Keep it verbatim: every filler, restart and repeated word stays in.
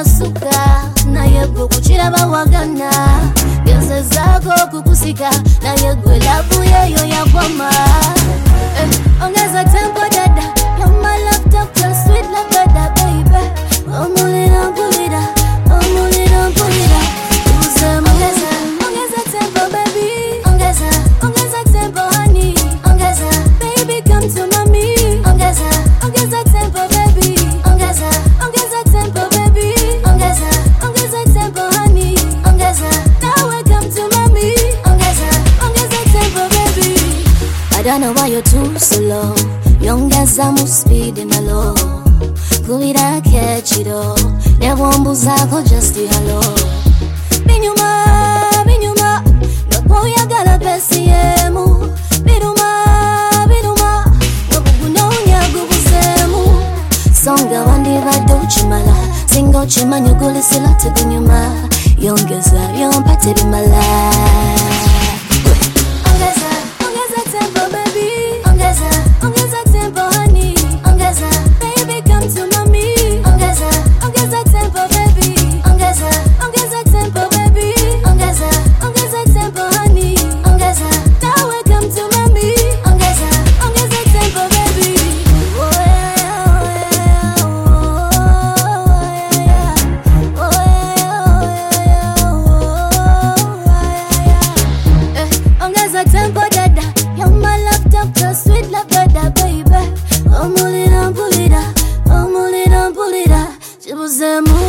nasuka na yego kuchiraba wagana Geze zako kukusika na yego labu yeyo ya kwama eh, ongeza tempo dada You're my laptop, your sweet love dada baby Omulina mpulida, omulina mpulida Usema ongeza, ongeza tempo baby Ongeza, ongeza tempo honey Ongeza, baby come to mommy Ongeza, ongeza tempo baby Ongeza, ongeza tempo baby Ongeza, ongeza tempo honey Ongeza, now welcome to mommy Ongeza, ongeza tempo baby I don't know why you're too slow Yongeza mu speed in a low Kulira catch it all Nebombu zako just the hello Binyuma, binyuma Nopo yagala pesi yemu Biruma, biruma Nobuguno nyagubuzemu Songa wandi vado chimala Singo chima nyuguli sila tegunyuma Yongeza, yompate bimala Ongeza, ongeza tempo baby Ongeza, ongeza tempo honey Ongeza, baby come to mommy Ongeza, ongeza tempo baby Ongeza, ongeza tempo baby Ongeza, ongeza tempo honey Ongeza, now welcome to mommy Ongeza, ongeza tempo baby Oh yeah, oh yeah, oh yeah Oh yeah, oh yeah, oh yeah Eh, ongeza tempo dada You're my laptop, your sweet love dada baby Omulina mpulida, omulina mpulida Chibuzemu